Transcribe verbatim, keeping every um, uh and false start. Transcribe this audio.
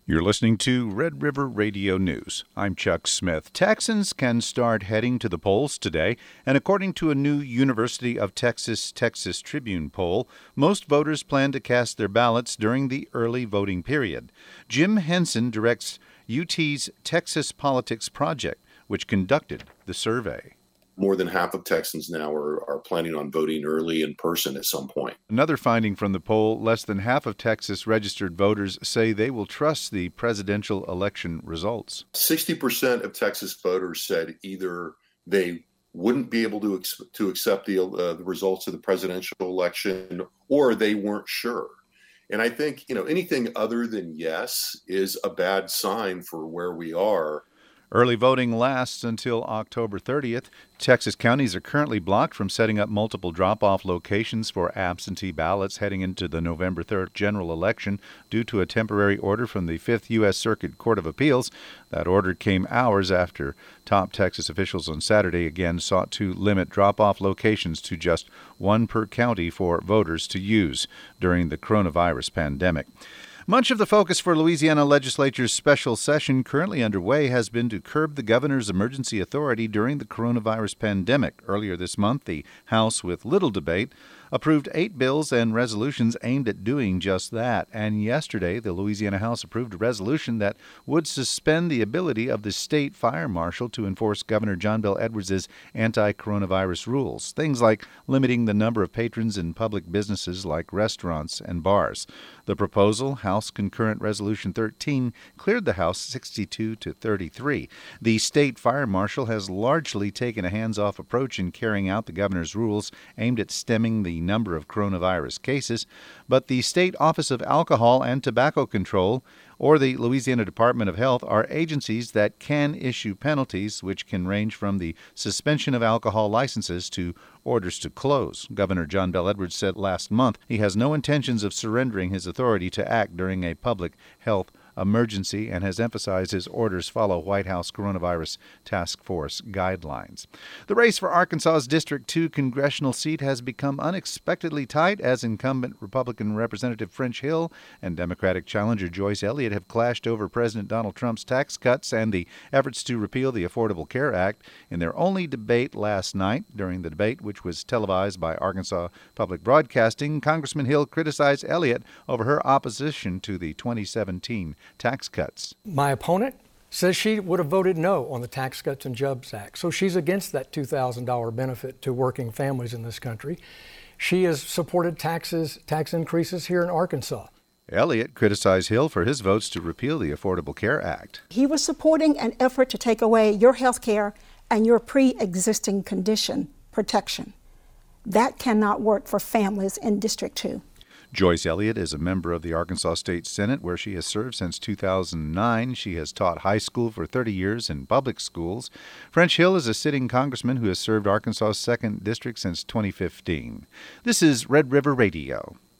You're listening to Red River Radio News. I'm Chuck Smith. Texans can start heading to the polls today, and according to a new University of Texas Texas Tribune poll, most voters plan to cast their ballots during the early voting period. Jim Henson directs U T's Texas Politics Project, which conducted the survey. More than half of Texans now are, are planning on voting early in person at some point. Another finding from the poll, less than half of Texas registered voters say they will trust the presidential election results. sixty percent of Texas voters said either they wouldn't be able to ex- to accept the, uh, the results of the presidential election, or they weren't sure. And I think, you know, anything other than yes is a bad sign for where we are. Early voting lasts until October thirtieth. Texas counties are currently blocked from setting up multiple drop-off locations for absentee ballots heading into the November third general election due to a temporary order from the Fifth U S Circuit Court of Appeals. That order came hours after top Texas officials on Saturday again sought to limit drop-off locations to just one per county for voters to use during the coronavirus pandemic. Much of the focus for Louisiana Legislature's special session currently underway has been to curb the governor's emergency authority during the coronavirus pandemic. Earlier this month, the House, with little debate, approved eight bills and resolutions aimed at doing just that. And yesterday, the Louisiana House approved a resolution that would suspend the ability of the state fire marshal to enforce Governor John Bel Edwards' anti-coronavirus rules, things like limiting the number of patrons in public businesses like restaurants and bars. The proposal, House Concurrent Resolution thirteen, cleared the House sixty-two to thirty-three. The state fire marshal has largely taken a hands-off approach in carrying out the governor's rules aimed at stemming the number of coronavirus cases, but the State Office of Alcohol and Tobacco Control or the Louisiana Department of Health are agencies that can issue penalties, which can range from the suspension of alcohol licenses to orders to close. Governor John Bel Edwards said last month he has no intentions of surrendering his authority to act during a public health emergency and has emphasized his orders follow White House Coronavirus Task Force guidelines. The race for Arkansas's District two congressional seat has become unexpectedly tight as incumbent Republican Representative French Hill and Democratic challenger Joyce Elliott have clashed over President Donald Trump's tax cuts and the efforts to repeal the Affordable Care Act. In their only debate last night, during the debate, which was televised by Arkansas Public Broadcasting, Congressman Hill criticized Elliott over her opposition to the twenty seventeen tax cuts. My opponent says she would have voted no on the Tax Cuts and Jobs Act, so she's against that two thousand dollars benefit to working families in this country. She has supported taxes, tax increases here in Arkansas. Elliott criticized Hill for his votes to repeal the Affordable Care Act. He was supporting an effort to take away your health care and your pre-existing condition protection. That cannot work for families in District two. Joyce Elliott is a member of the Arkansas State Senate, where she has served since two thousand nine. She has taught high school for thirty years in public schools. French Hill is a sitting congressman who has served Arkansas's second District since twenty fifteen. This is Red River Radio.